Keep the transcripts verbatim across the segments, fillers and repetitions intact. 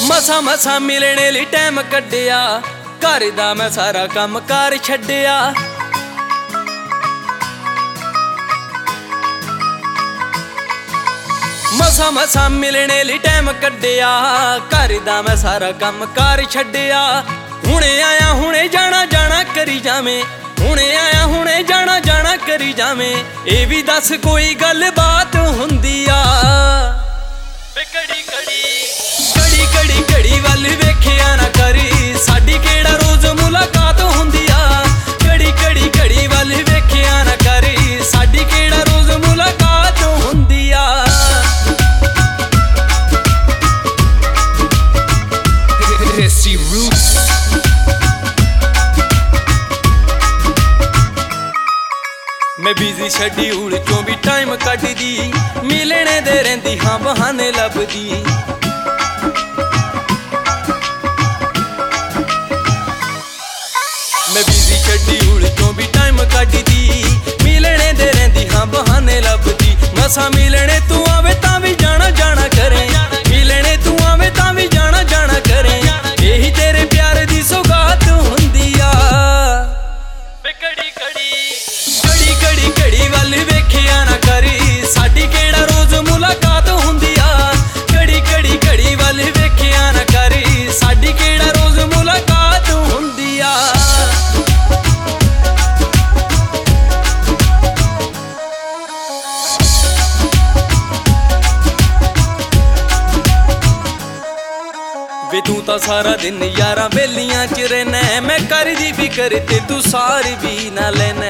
ਮਸਾ ਮਸਾ ਮਿਲਣੇ ਲਈ ਟਾਈਮ ਕੱਢਿਆ, ਘਰ ਦਾ ਮੈਂ ਸਾਰਾ ਕੰਮ ਕਾਰ ਛੱਡਿਆ। ਮਸਾ ਮਸਾ ਮਿਲਣੇ ਲਈ ਟਾਈਮ ਕੱਢਿਆ, ਘਰ ਦਾ ਮੈਂ ਸਾਰਾ ਕੰਮ ਕਾਰ ਛੱਡਿਆ। ਹੁਣੇ ਆਇਆ ਹੁਣੇ ਜਾਣਾ ਜਾਣਾ ਕਰੀ ਜਾਵੇਂ, ਹੁਣੇ ਆਇਆ ਹੁਣੇ ਜਾਣਾ ਜਾਣਾ ਕਰੀ ਜਾਵੇਂ। ਇਹ ਵੀ ਦੱਸ ਕੋਈ ਗੱਲ ਬਾਤ ਹੁੰਦੀ ਆ। ਕੜੀ ਕੜੀ ਕੜੀ ਕੜੀ ਕੜੀ ਵੱਲ ਵੇਖਿਆ ਨਾ ਕਰੀ, ਸਾਡੀ ਕਿਹੜਾ ਰੋਜ਼ ਮੁਲਾਕਾਤ ਹੁੰਦੀ ਆ। ਕੜੀ ਕੜੀ ਕੜੀ ਵੱਲ ਵੇਖਿਆ ਨਾ ਕਰੀ, ਸਾਡੀ ਕਿਹੜਾ ਰੋਜ਼ ਮੁਲਾਕਾਤ ਹੁੰਦੀ ਆ। ਦੇਸੀ ਰੂਟਸ ਮੈਂ ਬਿਜ਼ੀ ਸ਼ੈਡਿਊਲ ਚੋਂ ਵੀ ਟਾਈਮ ਕੱਢਦੀ, ਮਿਲਣੇ ਦੇ ਰਹਿੰਦੀ ਹਾਂ ਬਹਾਨੇ ਲੱਭਦੀ। ਮੈਂ ਬਿਜ਼ੀ ਸ਼ੈਡਿਊਲ ਚੋਂ ਵੀ ਟਾਈਮ ਕੱਢਦੀ, ਮਿਲਣੇ ਦੇ ਰਹਿੰਦੀ ਹਾਂ ਬਹਾਨੇ ਲੱਭਦੀ। ਮਸਾਂ ਮਿਲਣੇ ਤੂੰ ਆਵੇ ਤਾਂ ਵੀ ਜਾਣਾ ਜਾਣਾ ਕਰੇ, ਮਿਲਣੇ ਤੂੰ ਆਵੇ ਤਾਂ ਵੀ ਜਾਣਾ ਜਾਣਾ ਕਰੇ। ਇਹੀ ਤੇਰੇ ਪਿਆਰ ਦੀ ਸੌਗਾਤ ਹੁੰਦੀ ਆ। ਕੜੀ ਕੜੀ ਕੜੀ ਕੜੀ ਕੜੀ ਵੱਲ ਵੇਖਿਆ ਨਾ ਕਰੀ, ਸਾਡੀ ਕਿਹੜਾ ਰੋਜ਼ ਮੁਲਾਕਾਤ ਹੁੰਦੀ ਆ। ਕੜੀ ਕੜੀ ਕੜੀ ਵੱਲ ਵੇਖਿਆ ਨਾ ਕਰੀ, ਸਾਡੀ ਕਿਹੜਾ ਰੋਜ਼ ਮੁਲਾਕਾਤ ਹੁੰਦੀ ਆ। ਵੇ ਤੂੰ ਤਾਂ ਸਾਰਾ ਦਿਨ ਯਾਰਾਂ ਬੇਲੀਆਂ ਚ ਰਹਿਣਾ, ਮੈਂ ਕਰਦੀ ਫਿਕਰ ਤੇ ਤੂੰ ਸਾਰ ਵੀ ਨਾ ਲੈਣਾ।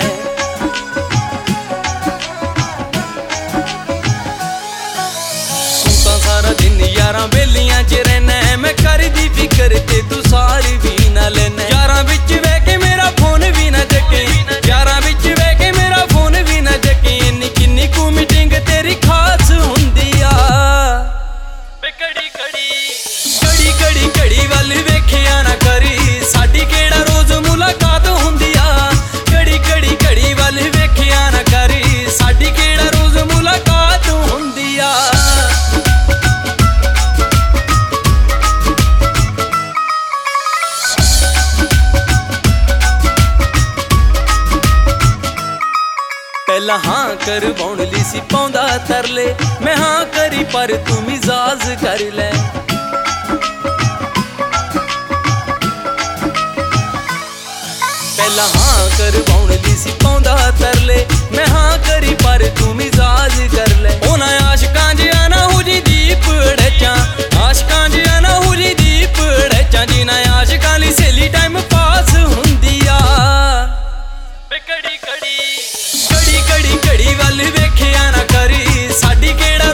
ਤੂੰ ਤਾਂ ਸਾਰਾ ਦਿਨ ਯਾਰਾਂ ਬੇਲੀਆਂ ਚ ਰਹਿਣਾ, ਮੈਂ ਕਰਦੀ ਫਿਕਰ ਤੇ ਤੂੰ ਸਾਰ ਵੀ ਨਾ ਲੈਣਾ। ਯਾਰਾਂ ਵਿੱਚ ਬਹਿ ਕੇ ਮੇਰਾ ਫੋਨ ਵੀ ਨਾ ਚੱਕੇ, ਯਾਰਾਂ ਵਿੱਚ ਬਹਿ ਕੇ ਮੇਰਾ ਫੋਨ ਵੀ ਨਾ ਚੱਕੇ। ਇੰਨੀ ਕਿੰਨੀ ਕੁ ਮੀਟਿੰਗ ਤੇਰੀ ਖਾਸ ਹੁੰਦੀ ਆ। ਕੜੀ ਕੜੀ ਕੜੀ ਕੜੀ ਕੜੀ ਵੱਲ ਵੇਖਿਆ ਨਾ ਕਰੀ, ਸਾਡੀ ਕਿਹੜਾ ਰੋਜ਼ ਮੁਲਾਕਾਤ ਹੁੰਦੀ ਆ। ਕੜੀ ਕੜੀ ਕੜੀ ਵੱਲ ਵੇਖਿਆ ਨਾ ਕਰੀ, ਸਾਡੀ ਕਿਹੜਾ ਰੋਜ਼ ਮੁਲਾਕਾਤ ਹੁੰਦੀ ਆ। ਪਹਿਲਾਂ ਹਾਂ ਕਰਵਾਉਣ ਲਈ ਸੀ ਪਾਉਂਦਾ ਤਰਲੇ, ਮੈਂ ਹਾਂ ਕਰੀ ਪਰ ਤੂੰ ਮਿਜ਼ਾਜ ਕਰ ਲੈ। ਪਹਿਲਾਂ ਹਾਂ ਕਰਵਾਉਣ ਲਈ ਸੀ ਪਾਉਂਦਾ ਤਰਲੇ, ਮੈਂ ਹਾਂ ਕਰੀ ਪਰ ਤੂੰ ਮਿਜ਼ਾਜ ਕਰ ਲੈ। ਉਹਨਾਂ ਆਸ਼ਕਾਂ ਜਿਹਾ ਨਾ ਹੋ ਜੀ ਦੀਪ ਅੜਚਾਂ, ਆਸ਼ਕਾਂ ਜਿਹਾ ਨਾ ਹੋ ਜੀ ਦੀਪ ਅੜਚਾਂ। ਜਿਨ੍ਹਾਂ ਆਸ਼ਕਾਂ ਲਈ ਸਹੇਲੀ ਟਾਈਮ ਪਾਸ ਹੁੰਦੀ ਆ। ਕੜੀ ਕੜੀ ਕੜੀ ਕੜੀ ਕੜੀ ਵੱਲ ਵੇਖਿਆ ਨਾ ਕਰੀ, ਸਾਡੀ ਕਿਹੜਾ